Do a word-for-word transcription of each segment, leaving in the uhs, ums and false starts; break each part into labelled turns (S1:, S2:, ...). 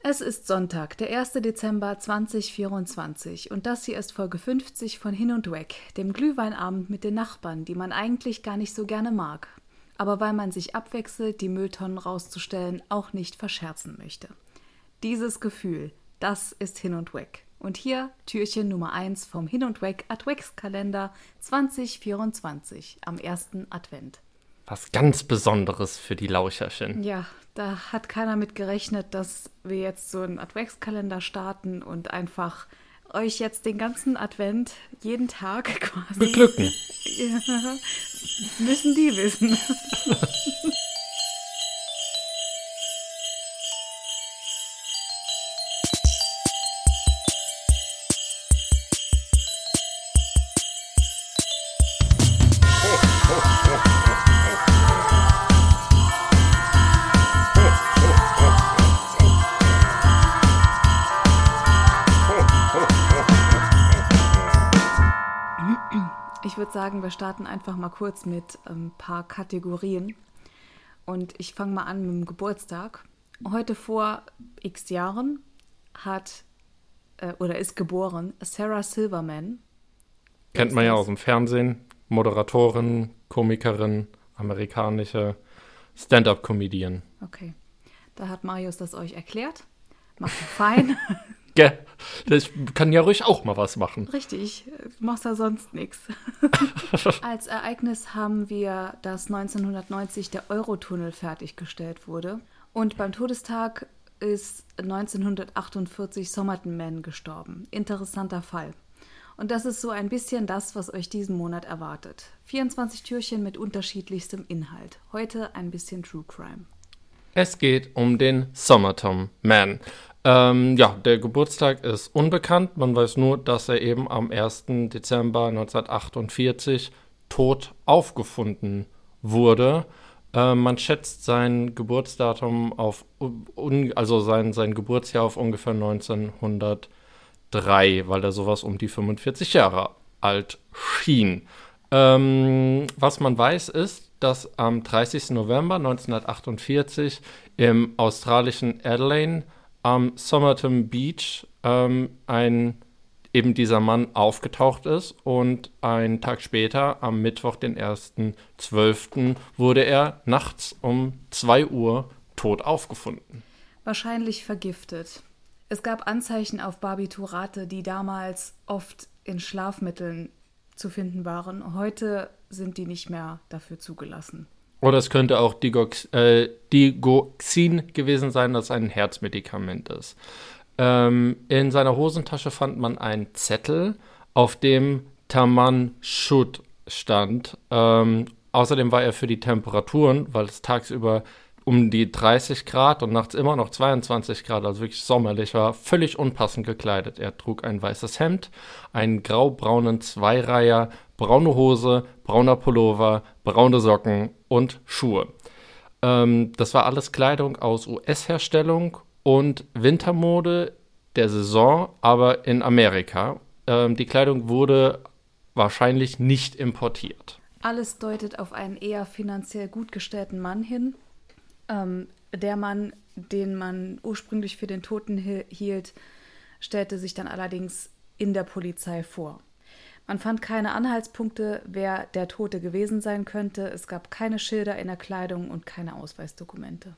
S1: Es ist Sonntag, der erster Dezember zweitausendvierundzwanzig und das hier ist Folge fünfzig von Hin und Weg, dem Glühweinabend mit den Nachbarn, die man eigentlich gar nicht so gerne mag, aber weil man sich abwechselt, die Mülltonnen rauszustellen, auch nicht verscherzen möchte. Dieses Gefühl, das ist Hin und Weg. Und hier Türchen Nummer eins vom Hin und Weg Adventskalender zweitausendvierundzwanzig am ersten Advent.
S2: Was ganz Besonderes für die Lauscherchen.
S1: Ja, da hat keiner mit gerechnet, dass wir jetzt so einen Adventskalender starten und einfach euch jetzt den ganzen Advent jeden Tag quasi
S2: beglücken.
S1: Ja, müssen die wissen. Ich würde sagen, wir starten einfach mal kurz mit ein paar Kategorien. Und ich fange mal an mit dem Geburtstag. Heute vor x Jahren hat äh, oder ist geboren Sarah Silverman.
S2: Kennt man ja aus dem Fernsehen. Moderatorin, Komikerin, amerikanische Stand-up-Comedian.
S1: Okay, da hat Marius das euch erklärt. Macht fein.
S2: Ja, ich kann ja ruhig auch mal was machen.
S1: Richtig, du machst ja sonst nichts. Als Ereignis haben wir, dass neunzehnhundertneunzig der Eurotunnel fertiggestellt wurde. Und beim Todestag ist neunzehnhundertachtundvierzig Somerton Man gestorben. Interessanter Fall. Und das ist so ein bisschen das, was euch diesen Monat erwartet. vierundzwanzig Türchen mit unterschiedlichstem Inhalt. Heute ein bisschen True Crime.
S2: Es geht um den Somerton Man. Ähm, ja, der Geburtstag ist unbekannt. Man weiß nur, dass er eben am ersten Dezember neunzehnhundertachtundvierzig tot aufgefunden wurde. Äh, man schätzt sein Geburtsdatum auf, un, also sein, sein Geburtsjahr auf ungefähr neunzehnhundertdrei, weil er sowas um die fünfundvierzig Jahre alt schien. Ähm, was man weiß ist, dass am dreißigsten November neunzehnhundertachtundvierzig im australischen Adelaide am Somerton Beach ähm, ein eben dieser Mann aufgetaucht ist und einen Tag später, am Mittwoch, den ersten zwölften, wurde er nachts um zwei Uhr tot aufgefunden.
S1: Wahrscheinlich vergiftet. Es gab Anzeichen auf Barbiturate, die damals oft in Schlafmitteln zu finden waren. Heute sind die nicht mehr dafür zugelassen.
S2: Oder es könnte auch Digox, äh, Digoxin gewesen sein, das ein Herzmedikament ist. Ähm, in seiner Hosentasche fand man einen Zettel, auf dem Taman Shud stand. Ähm, außerdem war er für die Temperaturen, weil es tagsüber um die dreißig Grad und nachts immer noch zweiundzwanzig Grad, also wirklich sommerlich war, völlig unpassend gekleidet. Er trug ein weißes Hemd, einen graubraunen Zweireiher, braune Hose, brauner Pullover, braune Socken und Schuhe. Ähm, das war alles Kleidung aus U S-Herstellung und Wintermode der Saison, aber in Amerika. Ähm, die Kleidung wurde wahrscheinlich nicht importiert.
S1: Alles deutet auf einen eher finanziell gut gestellten Mann hin. Ähm, der Mann, den man ursprünglich für den Toten hi- hielt, stellte sich dann allerdings in der Polizei vor. Man fand keine Anhaltspunkte, wer der Tote gewesen sein könnte. Es gab keine Schilder in der Kleidung und keine Ausweisdokumente.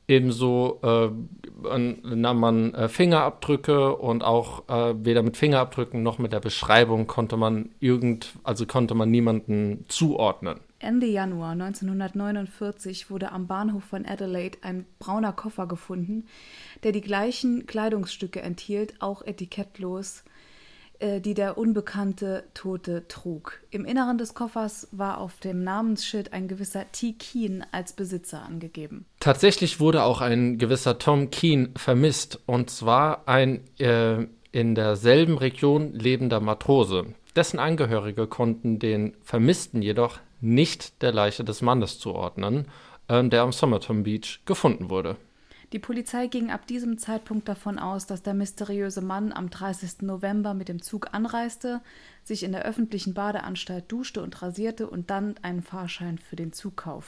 S2: Ebenso äh, nahm man äh, Fingerabdrücke und auch äh, weder mit Fingerabdrücken noch mit der Beschreibung konnte man irgend, also konnte man niemanden zuordnen.
S1: Ende Januar neunzehnhundertneunundvierzig wurde am Bahnhof von Adelaide ein brauner Koffer gefunden, der die gleichen Kleidungsstücke enthielt, auch etikettlos, äh, die der unbekannte Tote trug. Im Inneren des Koffers war auf dem Namensschild ein gewisser T. Keane als Besitzer angegeben.
S2: Tatsächlich wurde auch ein gewisser Tom Keane vermisst, und zwar ein äh, in derselben Region lebender Matrose. Dessen Angehörige konnten den Vermissten jedoch nicht der Leiche des Mannes zuordnen, äh, der am Somerton Beach gefunden wurde.
S1: Die Polizei ging ab diesem Zeitpunkt davon aus, dass der mysteriöse Mann am dreißigsten November mit dem Zug anreiste, sich in der öffentlichen Badeanstalt duschte und rasierte und dann einen Fahrschein für den Zug kaufte.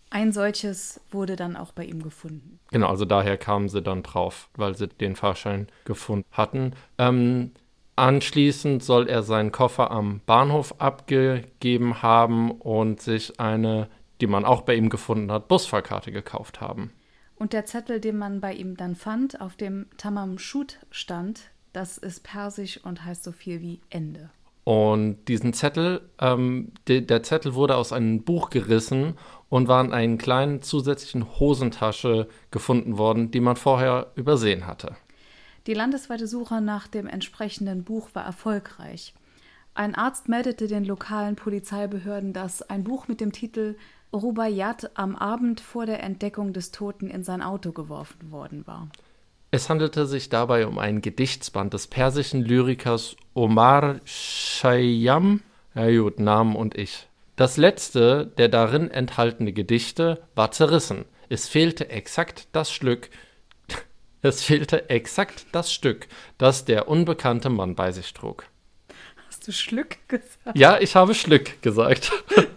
S1: Ein solches wurde dann auch bei ihm gefunden.
S2: Genau, also daher kamen sie dann drauf, weil sie den Fahrschein gefunden hatten. Ähm, anschließend soll er seinen Koffer am Bahnhof abgegeben haben und sich eine, die man auch bei ihm gefunden hat, Busfahrkarte gekauft haben.
S1: Und der Zettel, den man bei ihm dann fand, auf dem Tamam Shud stand, das ist persisch und heißt so viel wie Ende.
S2: Und diesen Zettel, ähm, de, der Zettel wurde aus einem Buch gerissen und war in einer kleinen zusätzlichen Hosentasche gefunden worden, die man vorher übersehen hatte.
S1: Die landesweite Suche nach dem entsprechenden Buch war erfolgreich. Ein Arzt meldete den lokalen Polizeibehörden, dass ein Buch mit dem Titel Rubaiyat am Abend vor der Entdeckung des Toten in sein Auto geworfen worden war.
S2: Es handelte sich dabei um ein Gedichtsband des persischen Lyrikers Omar Khayyam, ja gut, Namen und ich. Das letzte der darin enthaltene Gedichte war zerrissen. Es fehlte exakt das Stück, es fehlte exakt das Stück, das der unbekannte Mann bei sich trug.
S1: Hast du Schlück gesagt?
S2: Ja, ich habe Schlück gesagt.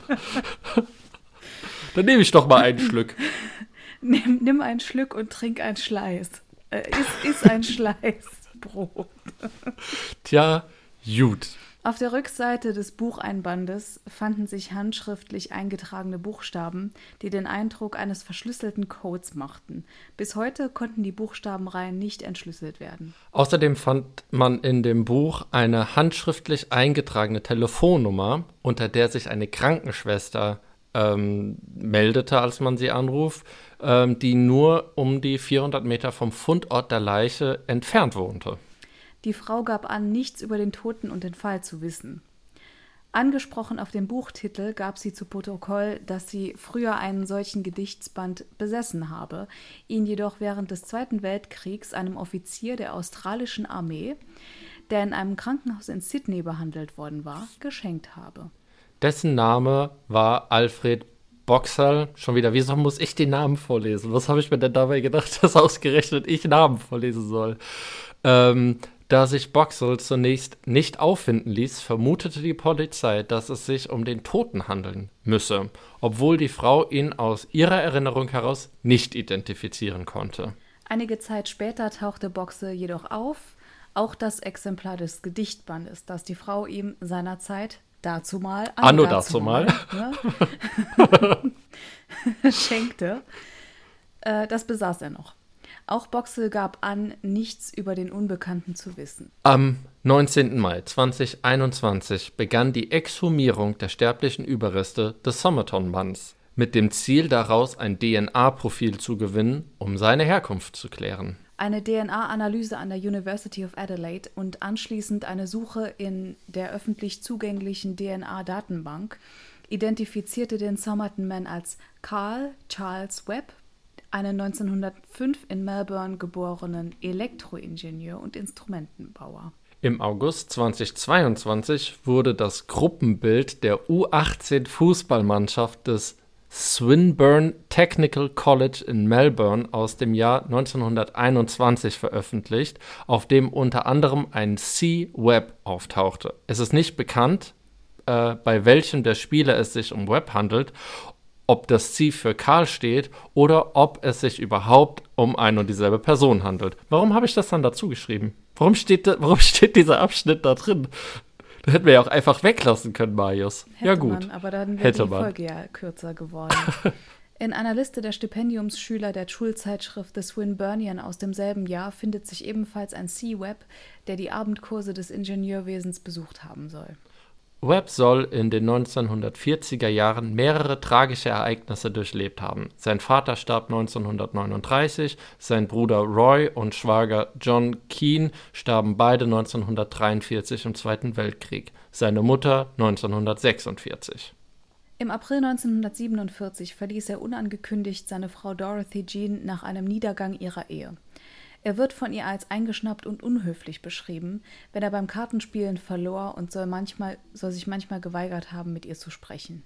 S2: Dann nehme ich doch mal einen Schluck.
S1: Nimm, nimm einen Schluck und trink ein Schleiß. Äh, iss, iss ein Schleißbrot.
S2: Tja, gut.
S1: Auf der Rückseite des Bucheinbandes fanden sich handschriftlich eingetragene Buchstaben, die den Eindruck eines verschlüsselten Codes machten. Bis heute konnten die Buchstabenreihen nicht entschlüsselt werden.
S2: Außerdem fand man in dem Buch eine handschriftlich eingetragene Telefonnummer, unter der sich eine Krankenschwester ähm, meldete, als man sie anruf, ähm, die nur um die vierhundert Meter vom Fundort der Leiche entfernt wohnte.
S1: Die Frau gab an, nichts über den Toten und den Fall zu wissen. Angesprochen auf dem Buchtitel gab sie zu Protokoll, dass sie früher einen solchen Gedichtsband besessen habe, ihn jedoch während des Zweiten Weltkriegs einem Offizier der australischen Armee, der in einem Krankenhaus in Sydney behandelt worden war, geschenkt habe.
S2: Dessen Name war Alfred Boxall. Schon wieder, wieso muss ich den Namen vorlesen? Was habe ich mir denn dabei gedacht, dass ausgerechnet ich Namen vorlesen soll? Ähm, Da sich Boxall zunächst nicht auffinden ließ, vermutete die Polizei, dass es sich um den Toten handeln müsse, obwohl die Frau ihn aus ihrer Erinnerung heraus nicht identifizieren konnte.
S1: Einige Zeit später tauchte Boxall jedoch auf, auch das Exemplar des Gedichtbandes, das die Frau ihm seinerzeit dazumal,
S2: Anno dazumal,
S1: ne, schenkte. Äh, das besaß er noch. Auch Boxall gab an, nichts über den Unbekannten zu wissen.
S2: Am neunzehnten Mai zweitausendeinundzwanzig begann die Exhumierung der sterblichen Überreste des Somerton-Manns, mit dem Ziel daraus ein D N A-Profil zu gewinnen, um seine Herkunft zu klären.
S1: Eine D N A-Analyse an der University of Adelaide und anschließend eine Suche in der öffentlich zugänglichen D N A-Datenbank identifizierte den Somerton Man als Carl Charles Webb, einen neunzehnhundertfünf in Melbourne geborenen Elektroingenieur und Instrumentenbauer.
S2: Im August zweitausendzweiundzwanzig wurde das Gruppenbild der U achtzehn Fußballmannschaft des Swinburne Technical College in Melbourne aus dem Jahr neunzehnhunderteinundzwanzig veröffentlicht, auf dem unter anderem ein C. Webb auftauchte. Es ist nicht bekannt, äh, bei welchem der Spieler es sich um Webb handelt, ob das C für Karl steht oder ob es sich überhaupt um eine und dieselbe Person handelt. Warum habe ich das dann dazu geschrieben? Warum steht, da, warum steht dieser Abschnitt da drin? Da hätten wir ja auch einfach weglassen können, Marius.
S1: Hätte
S2: ja gut.
S1: Man, aber dann wäre
S2: Hätte
S1: die
S2: man.
S1: Folge ja kürzer geworden. In einer Liste der Stipendiumsschüler der Schulzeitschrift The Swinburnian aus demselben Jahr findet sich ebenfalls ein C. Webb, der die Abendkurse des Ingenieurwesens besucht haben soll.
S2: Webb soll in den neunzehnhundertvierziger Jahren mehrere tragische Ereignisse durchlebt haben. Sein Vater starb neunzehnhundertneununddreißig, sein Bruder Roy und Schwager John Keane starben beide neunzehnhundertdreiundvierzig im Zweiten Weltkrieg, seine Mutter neunzehnhundertsechsundvierzig.
S1: Im April neunzehnhundertsiebenundvierzig verließ er unangekündigt seine Frau Dorothy Jean nach einem Niedergang ihrer Ehe. Er wird von ihr als eingeschnappt und unhöflich beschrieben, wenn er beim Kartenspielen verlor und soll, manchmal, soll sich manchmal geweigert haben, mit ihr zu sprechen.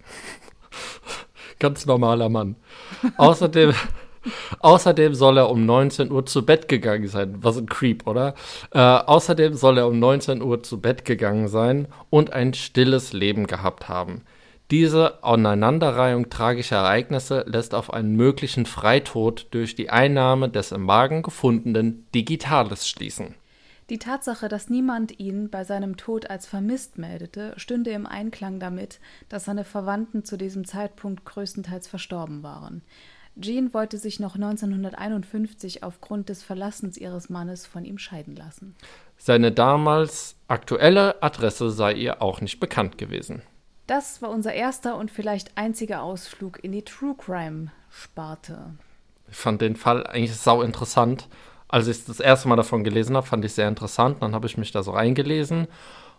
S2: Ganz normaler Mann. Außerdem, außerdem soll er um neunzehn Uhr zu Bett gegangen sein. Was ein Creep, oder? Äh, außerdem soll er um neunzehn Uhr zu Bett gegangen sein und ein stilles Leben gehabt haben. Diese Aneinanderreihung tragischer Ereignisse lässt auf einen möglichen Freitod durch die Einnahme des im Magen gefundenen Digitales schließen.
S1: Die Tatsache, dass niemand ihn bei seinem Tod als vermisst meldete, stünde im Einklang damit, dass seine Verwandten zu diesem Zeitpunkt größtenteils verstorben waren. Jean wollte sich noch neunzehnhunderteinundfünfzig aufgrund des Verlassens ihres Mannes von ihm scheiden lassen.
S2: Seine damals aktuelle Adresse sei ihr auch nicht bekannt gewesen.
S1: Das war unser erster und vielleicht einziger Ausflug in die True-Crime-Sparte.
S2: Ich fand den Fall eigentlich sau interessant. Als ich das erste Mal davon gelesen habe, fand ich es sehr interessant. Dann habe ich mich da so reingelesen.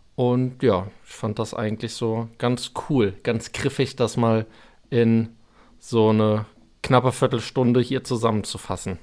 S2: Und ja, ich fand das eigentlich so ganz cool, ganz griffig, das mal in so eine knappe Viertelstunde hier zusammenzufassen.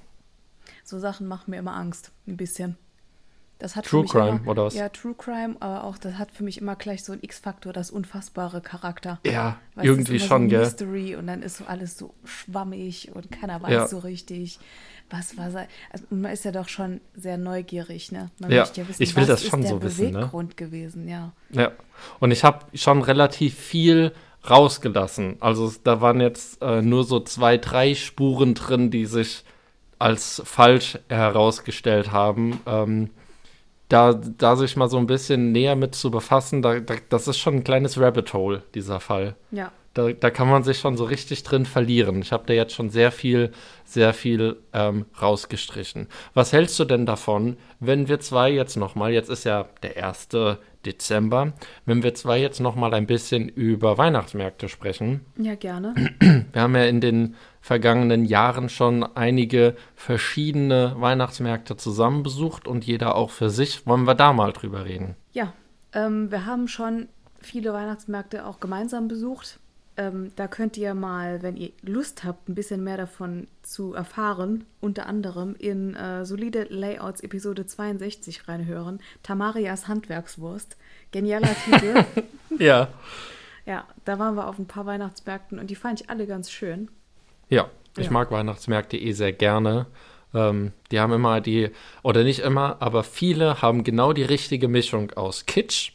S1: So Sachen machen mir immer Angst, ein bisschen. Das hat
S2: True
S1: für mich
S2: Crime,
S1: immer,
S2: oder was?
S1: Ja, True Crime, aber auch das hat für mich immer gleich so einen X-Faktor, das unfassbare Charakter.
S2: Ja,
S1: Weißt,
S2: irgendwie
S1: es ist immer
S2: schon,
S1: so ein
S2: gell?
S1: Mystery und dann ist so alles so schwammig und keiner weiß
S2: Ja.
S1: so richtig, was war sein. Also man ist ja doch schon sehr neugierig, ne? Man
S2: Ja,
S1: möchte ja wissen,
S2: ich will
S1: was
S2: das
S1: ist
S2: schon
S1: der
S2: so wissen, ne?
S1: Beweggrund gewesen, ja.
S2: Ja, und ich habe schon relativ viel rausgelassen. Also da waren jetzt äh, nur so zwei, drei Spuren drin, die sich als falsch herausgestellt haben. Ähm, da, da sich mal so ein bisschen näher mit zu befassen, da, da, das ist schon ein kleines Rabbit Hole, dieser Fall.
S1: Ja.
S2: Da, da kann man sich schon so richtig drin verlieren. Ich habe da jetzt schon sehr viel, sehr viel ähm, rausgestrichen. Was hältst du denn davon, wenn wir zwei jetzt nochmal, jetzt ist ja der erste Dezember, wenn wir zwei jetzt nochmal ein bisschen über Weihnachtsmärkte sprechen?
S1: Ja, gerne.
S2: Wir haben ja in den vergangenen Jahren schon einige verschiedene Weihnachtsmärkte zusammen besucht und jeder auch für sich. Wollen wir da mal drüber reden?
S1: Ja, ähm, wir haben schon viele Weihnachtsmärkte auch gemeinsam besucht. Ähm, da könnt ihr mal, wenn ihr Lust habt, ein bisschen mehr davon zu erfahren, unter anderem in äh, Solide Layouts Episode zweiundsechzig reinhören. Tamarias Handwerkswurst. Genialer Titel.
S2: Ja.
S1: Ja, da waren wir auf ein paar Weihnachtsmärkten und die fand ich alle ganz schön.
S2: Ja, ich
S1: Ja.
S2: mag Weihnachtsmärkte eh sehr gerne. Ähm, die haben immer die, oder nicht immer, aber viele haben genau die richtige Mischung aus Kitsch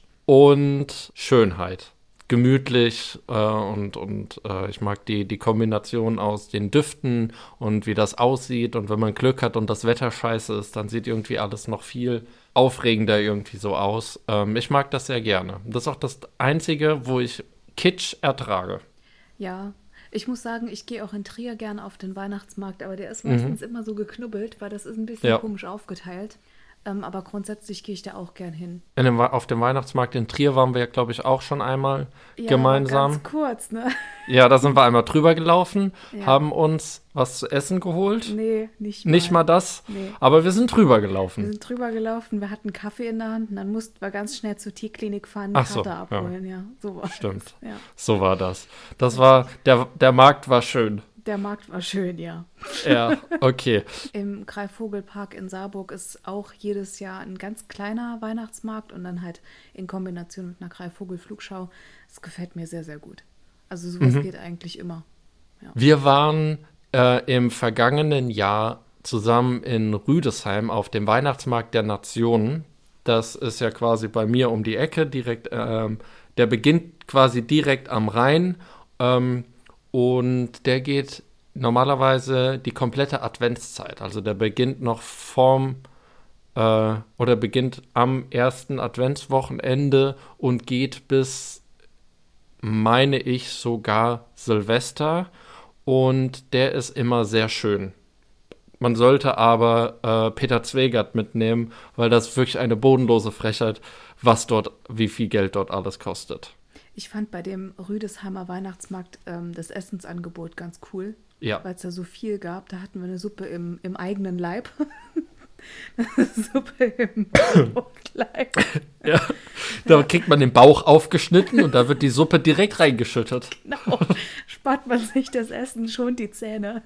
S2: und Schönheit. Gemütlich äh, und, und äh, ich mag die, die Kombination aus den Düften und wie das aussieht. Und wenn man Glück hat und das Wetter scheiße ist, dann sieht irgendwie alles noch viel aufregender irgendwie so aus. Ähm, ich mag das sehr gerne. Das ist auch das Einzige, wo ich Kitsch ertrage.
S1: Ja, ich muss sagen, ich gehe auch in Trier gerne auf den Weihnachtsmarkt, aber der ist
S2: Mhm.
S1: meistens immer so geknubbelt, weil das ist ein bisschen
S2: Ja.
S1: komisch aufgeteilt. Ähm, aber grundsätzlich gehe ich da auch gern hin.
S2: In dem, auf dem Weihnachtsmarkt in Trier waren wir ja, glaube ich, auch schon einmal
S1: Ja,
S2: gemeinsam.
S1: ganz kurz, ne?
S2: Ja, da sind wir einmal drüber gelaufen,
S1: Ja.
S2: haben uns was zu essen geholt.
S1: Nee, nicht mal.
S2: Nicht mal das,
S1: Nee.
S2: aber wir sind drüber
S1: Wir
S2: gelaufen.
S1: sind drüber gelaufen, wir hatten Kaffee in der Hand und dann mussten wir ganz schnell zur Tierklinik fahren,
S2: Ach
S1: die
S2: so,
S1: Karte abholen. Ja, so war
S2: Stimmt.
S1: das. Ja.
S2: So war das. Das war, der, der Markt war schön.
S1: Der Markt war schön, ja.
S2: Ja, okay.
S1: Im Greifvogelpark in Saarburg ist auch jedes Jahr ein ganz kleiner Weihnachtsmarkt und dann halt in Kombination mit einer Greifvogelflugschau. Das gefällt mir sehr, sehr gut. Also sowas
S2: Mhm.
S1: geht eigentlich immer.
S2: Wir waren äh, im vergangenen Jahr zusammen in Rüdesheim auf dem Weihnachtsmarkt der Nationen. Das ist ja quasi bei mir um die Ecke, direkt, ähm, der beginnt quasi direkt am Rhein. Ähm, Und der geht normalerweise die komplette Adventszeit. Also der beginnt noch vorm äh, oder beginnt am ersten Adventswochenende und geht bis, meine ich, sogar Silvester. Und der ist immer sehr schön. Man sollte aber äh, Peter Zwegert mitnehmen, weil das ist wirklich eine bodenlose Frechheit, was dort, wie viel Geld dort alles kostet.
S1: Ich fand bei dem Rüdesheimer Weihnachtsmarkt ähm, das Essensangebot ganz cool,
S2: Ja.
S1: weil es da so viel gab. Da hatten wir eine Suppe im, im eigenen Leib. Eine Suppe im Leib.
S2: Ja, da kriegt man den Bauch aufgeschnitten und da wird die Suppe direkt reingeschüttet.
S1: Genau. Spart man sich das Essen, schont die Zähne.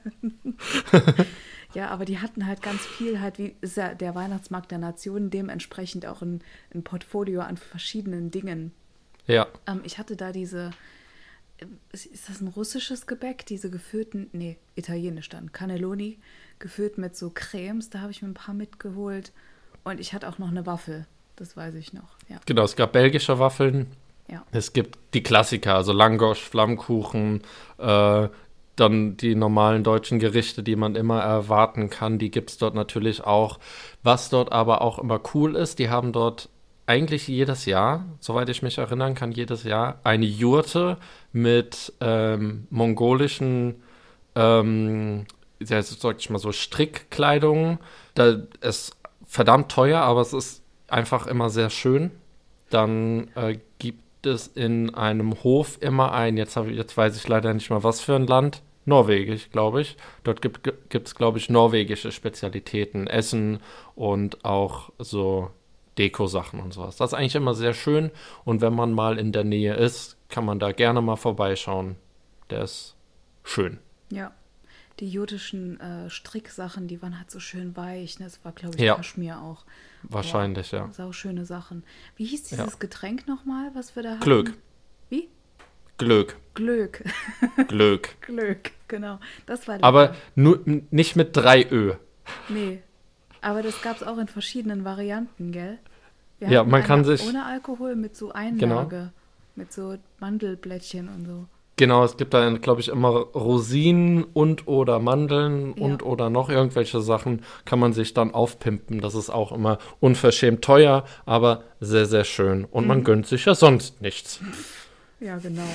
S1: Ja, aber die hatten halt ganz viel, halt wie ist ja der Weihnachtsmarkt der Nationen, dementsprechend auch ein, ein Portfolio an verschiedenen Dingen.
S2: Ja,
S1: Ähm, ich hatte da diese, ist, ist das ein russisches Gebäck? Diese gefüllten, nee, italienisch dann, Cannelloni, gefüllt mit so Cremes, da habe ich mir ein paar mitgeholt. Und ich hatte auch noch eine Waffel, das weiß ich noch, ja.
S2: genau, es gab belgische Waffeln
S1: Ja.
S2: Es gibt die Klassiker, also Langosch, Flammkuchen, äh, dann die normalen deutschen Gerichte, die man immer erwarten kann, die gibt es dort natürlich auch. Was dort aber auch immer cool ist, die haben dort eigentlich jedes Jahr, soweit ich mich erinnern kann, jedes Jahr eine Jurte mit ähm, mongolischen, ähm, ja, sag ich mal so, Strickkleidung. Da ist verdammt teuer, aber es ist einfach immer sehr schön. Dann äh, gibt es in einem Hof immer ein, jetzt, hab ich, jetzt weiß ich leider nicht mal, was für ein Land, Norwegisch, glaube ich. Dort gibt es, glaube ich, norwegische Spezialitäten, Essen und auch so Deko-Sachen und sowas. Das ist eigentlich immer sehr schön und wenn man mal in der Nähe ist, kann man da gerne mal vorbeischauen. Der ist schön.
S1: Ja, die jüdischen äh, Stricksachen, die waren halt so schön weich. Ne? Das war, glaube ich,
S2: Ja.
S1: Kaschmir auch.
S2: Wahrscheinlich,
S1: Boah,
S2: ja.
S1: sau schöne Sachen. Wie hieß dieses
S2: Ja.
S1: Getränk nochmal, was wir da hatten?
S2: Glöck.
S1: Wie?
S2: Glöck.
S1: Glöck.
S2: Glöck.
S1: Glöck, genau. Das war lecker.
S2: Aber nur, n- nicht mit drei Ö.
S1: Nee. Aber das gab es auch in verschiedenen Varianten, gell? Wir
S2: Ja,
S1: hatten
S2: man kann
S1: eine
S2: sich-
S1: ohne Alkohol mit so Einlage. Mit so Mandelblättchen und so.
S2: Genau, es gibt da, glaube ich, immer Rosinen und oder Mandeln
S1: Ja.
S2: und oder noch irgendwelche Sachen, kann man sich dann aufpimpen. Das ist auch immer unverschämt teuer, aber sehr, sehr schön. Und man gönnt sich ja sonst nichts.
S1: Ja, genau.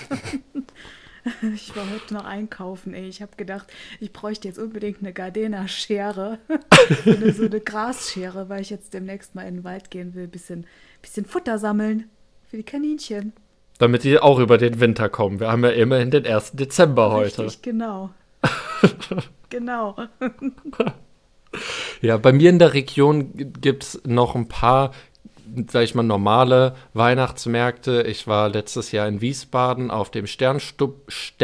S1: Ich war heute noch einkaufen, ey. Ich habe gedacht, ich bräuchte jetzt unbedingt eine Gardena-Schere. so, eine, so eine Grasschere, weil ich jetzt demnächst mal in den Wald gehen will. Bisschen, bisschen Futter sammeln für die Kaninchen.
S2: Damit die auch über den Winter kommen. Wir haben ja immerhin den ersten Dezember heute.
S1: Richtig, genau. Genau.
S2: Ja, bei mir in der Region gibt es noch ein paar, sag ich mal, normale Weihnachtsmärkte. Ich war letztes Jahr in Wiesbaden auf dem Sternstup-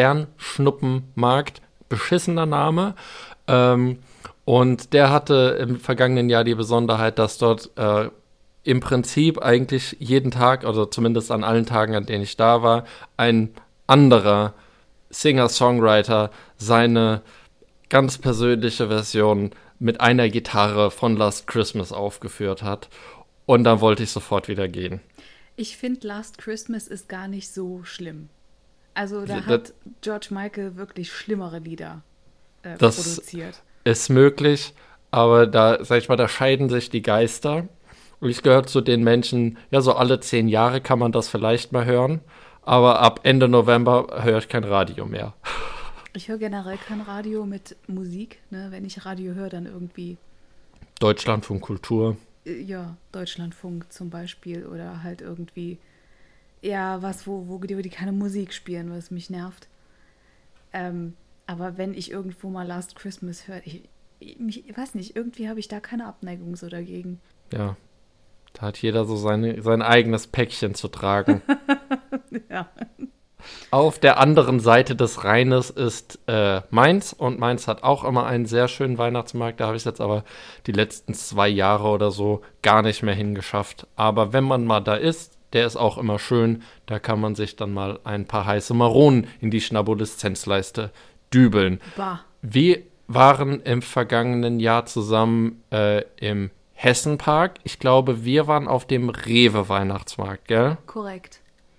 S2: Sternschnuppenmarkt. Beschissener Name. Ähm, und der hatte im vergangenen Jahr die Besonderheit, dass dort äh, im Prinzip eigentlich jeden Tag, also zumindest an allen Tagen, an denen ich da war, ein anderer Singer-Songwriter seine ganz persönliche Version mit einer Gitarre von Last Christmas aufgeführt hat. Und dann wollte ich sofort wieder gehen.
S1: Ich finde, Last Christmas ist gar nicht so schlimm. Also da
S2: Das-
S1: hat George Michael wirklich schlimmere Lieder äh,
S2: Das-
S1: produziert.
S2: Ist möglich, aber da, sag ich mal, da scheiden sich die Geister. Und ich gehöre zu den Menschen, ja, so alle zehn Jahre kann man das vielleicht mal hören. Aber ab Ende November höre ich kein Radio mehr.
S1: Ich höre generell kein Radio mit Musik. Ne? Wenn ich Radio höre, dann irgendwie,
S2: Deutschlandfunk Kultur.
S1: äh, ja, Deutschlandfunk zum Beispiel oder halt irgendwie, ja, was, wo, wo die, wo die keine Musik spielen, was mich nervt. Ähm, aber wenn ich irgendwo mal Last Christmas höre, ich, ich, ich weiß nicht, irgendwie habe ich da keine Abneigung so dagegen.
S2: Ja, da hat jeder so seine, sein eigenes Päckchen zu tragen.
S1: Ja.
S2: Auf der anderen Seite des Rheines ist äh, Mainz und Mainz hat auch immer einen sehr schönen Weihnachtsmarkt. Da habe ich es jetzt aber die letzten zwei Jahre oder so gar nicht mehr hingeschafft. Aber wenn man mal da ist, der ist auch immer schön. Da kann man sich dann mal ein paar heiße Maronen in die Schnabuleszenzleiste dübeln.
S1: Bah.
S2: Wir waren im vergangenen Jahr zusammen äh, im Hessenpark. Ich glaube, wir waren auf dem Rewe-Weihnachtsmarkt, gell?
S1: Korrekt.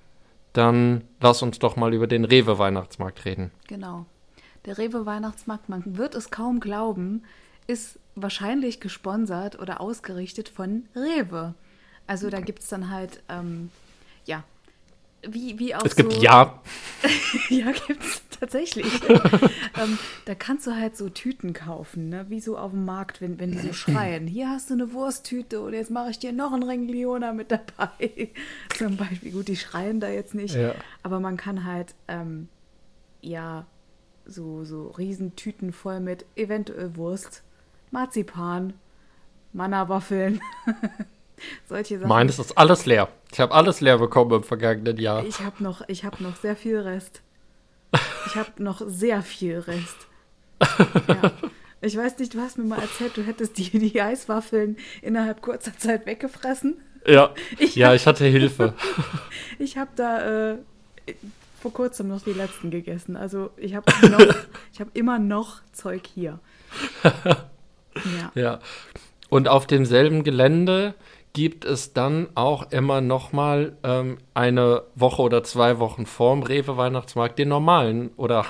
S2: Dann lass uns doch mal über den Rewe-Weihnachtsmarkt reden.
S1: Genau. Der Rewe-Weihnachtsmarkt, man wird es kaum glauben, ist wahrscheinlich gesponsert oder ausgerichtet von Rewe. Also da gibt es dann halt, ähm, ja, wie, wie auch
S2: Es
S1: so...
S2: gibt ja,
S1: Ja, gibt's tatsächlich. ähm, da kannst du halt so Tüten kaufen, ne? Wie so auf dem Markt, wenn, wenn die so schreien. Hier hast du eine Wursttüte und jetzt mache ich dir noch einen Ringliona mit dabei. Zum Beispiel. Gut, die schreien da jetzt nicht.
S2: Ja.
S1: Aber man kann halt, ähm, ja, so, so Riesentüten voll mit eventuell Wurst, Marzipan, Manna-Waffeln. Solche Sachen.
S2: meines ist alles leer. Ich habe alles leer bekommen im vergangenen Jahr.
S1: Ich habe noch, ich hab noch sehr viel Rest. Ich habe noch sehr viel Rest. Ja. Ich weiß nicht, du hast mir mal erzählt, du hättest die, die Eiswaffeln innerhalb kurzer Zeit weggefressen.
S2: Ja,
S1: Ich
S2: ja,
S1: hab-
S2: ich hatte Hilfe.
S1: Ich habe da äh, vor kurzem noch die letzten gegessen. Also ich habe noch, ich habe immer noch Zeug hier. Ja.
S2: Ja. Und auf demselben Gelände gibt es dann auch immer noch mal ähm, eine Woche oder zwei Wochen vorm Rewe-Weihnachtsmarkt den normalen oder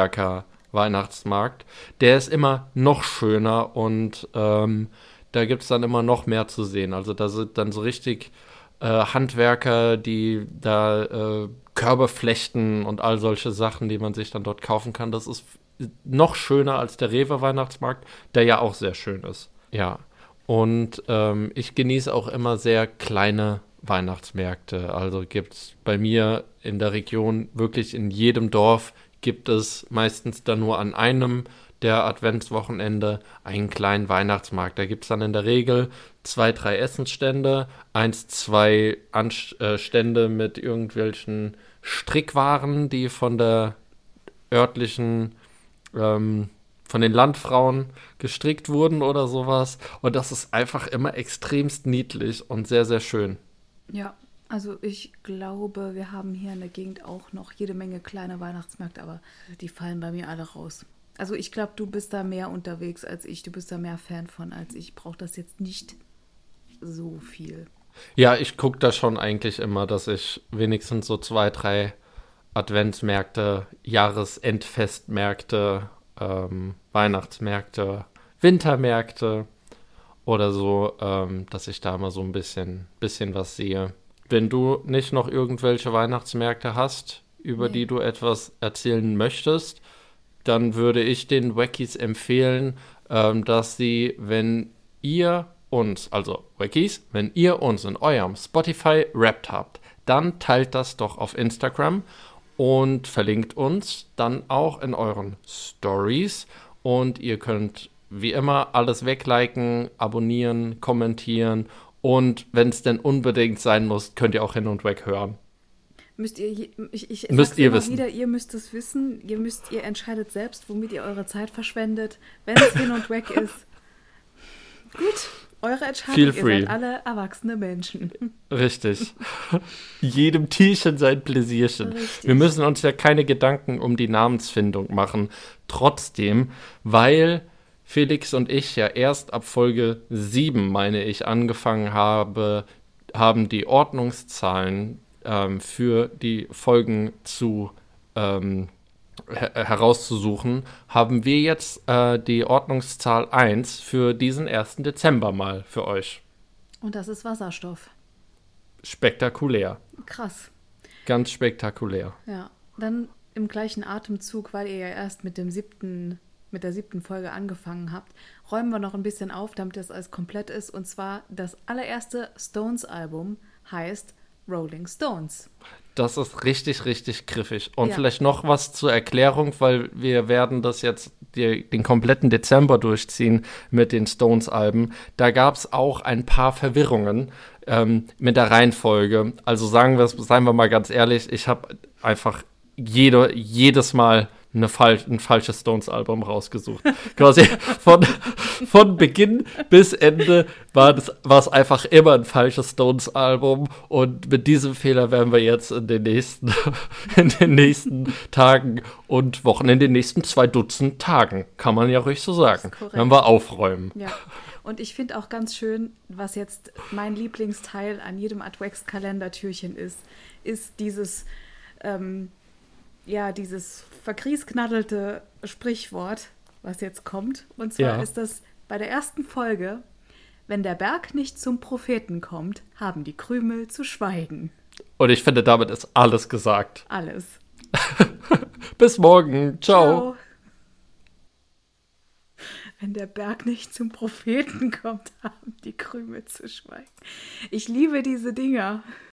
S2: Handwerker-Weihnachtsmarkt. Der ist immer noch schöner und ähm, da gibt es dann immer noch mehr zu sehen. Also da sind dann so richtig äh, Handwerker, die da äh, Körbe flechten und all solche Sachen, die man sich dann dort kaufen kann. Das ist noch schöner als der Rewe-Weihnachtsmarkt, der ja auch sehr schön ist. Ja. Und ähm, ich genieße auch immer sehr kleine Weihnachtsmärkte. Also gibt es bei mir in der Region, wirklich in jedem Dorf, gibt es meistens dann nur an einem der Adventswochenende einen kleinen Weihnachtsmarkt. Da gibt es dann in der Regel zwei, drei Essensstände, eins, zwei Anst- äh, Stände mit irgendwelchen Strickwaren, die von der örtlichen ähm, von den Landfrauen gestrickt wurden oder sowas. Und das ist einfach immer extremst niedlich und sehr, sehr schön.
S1: Ja, also ich glaube, wir haben hier in der Gegend auch noch jede Menge kleine Weihnachtsmärkte, aber die fallen bei mir alle raus. Also ich glaube, du bist da mehr unterwegs als ich. Du bist da mehr Fan von als ich. Ich brauche das jetzt nicht so viel.
S2: Ja, ich gucke da schon eigentlich immer, dass ich wenigstens so zwei, drei Adventsmärkte, Jahresendfestmärkte, ähm, Weihnachtsmärkte, Wintermärkte oder so, ähm, dass ich da mal so ein bisschen, bisschen was sehe. Wenn du nicht noch irgendwelche Weihnachtsmärkte hast, über
S1: Nee.
S2: die du etwas erzählen möchtest, dann würde ich den Wackies empfehlen, ähm, dass sie, wenn ihr uns, also Wackies, wenn ihr uns in eurem Spotify Wrapped habt, dann teilt das doch auf Instagram und verlinkt uns dann auch in euren Stories. Und ihr könnt wie immer alles wegliken, abonnieren, kommentieren. Und wenn es denn unbedingt sein muss, könnt ihr auch Hin und Weg hören.
S1: Müsst ihr, je- ich, ich
S2: Müsst
S1: sag's
S2: ihr
S1: immer
S2: wissen.
S1: wieder, ihr müsst es wissen. Ihr müsst, ihr entscheidet selbst, womit ihr eure Zeit verschwendet. Wenn es Hin und Weg ist. Gut, eure Entscheidung.
S2: Feel
S1: Ihr
S2: free.
S1: seid alle erwachsene Menschen.
S2: Richtig. Jedem Tierchen sein Pläsierchen.
S1: Richtig.
S2: Wir müssen uns ja keine Gedanken um die Namensfindung machen. Trotzdem, weil Felix und ich ja erst ab Folge sieben, meine ich, angefangen habe, haben die Ordnungszahlen ähm, für die Folgen zu ähm, her herauszusuchen, haben wir jetzt äh, die Ordnungszahl eins für diesen ersten Dezember mal für euch.
S1: Und das ist Wasserstoff.
S2: Spektakulär.
S1: Krass.
S2: Ganz spektakulär.
S1: Ja. Dann im gleichen Atemzug, weil ihr ja erst mit dem siebten, mit der siebten Folge angefangen habt, räumen wir noch ein bisschen auf, damit das alles komplett ist. Und zwar das allererste Stones-Album heißt Rolling Stones.
S2: Das ist richtig, richtig griffig. Und
S1: Ja.
S2: vielleicht noch was zur Erklärung, weil wir werden das jetzt die, den kompletten Dezember durchziehen mit den Stones-Alben. Da gab es auch ein paar Verwirrungen ähm, mit der Reihenfolge. Also sagen wir, seien wir mal ganz ehrlich, ich habe einfach jede, jedes Mal eine Fal ein falsches Stones-Album rausgesucht. Quasi von, von Beginn bis Ende war das, war es einfach immer ein falsches Stones-Album. Und mit diesem Fehler werden wir jetzt in den nächsten, in den nächsten Tagen und Wochen, in den nächsten zwei Dutzend Tagen, kann man ja ruhig so sagen,
S1: korrekt.
S2: werden wir aufräumen.
S1: Ja. Und ich finde auch ganz schön, was jetzt mein Lieblingsteil an jedem Adwex-Kalendertürchen ist, ist dieses, ähm, ja, dieses verkriesknaddelte Sprichwort, was jetzt kommt. Und zwar
S2: Ja.
S1: ist das bei der ersten Folge: Wenn der Berg nicht zum Propheten kommt, haben die Krümel zu schweigen.
S2: Und ich finde, damit ist alles gesagt.
S1: Alles.
S2: Bis morgen. Ciao.
S1: Ciao. Wenn der Berg nicht zum Propheten kommt, haben die Krümel zu schweigen. Ich liebe diese Dinger.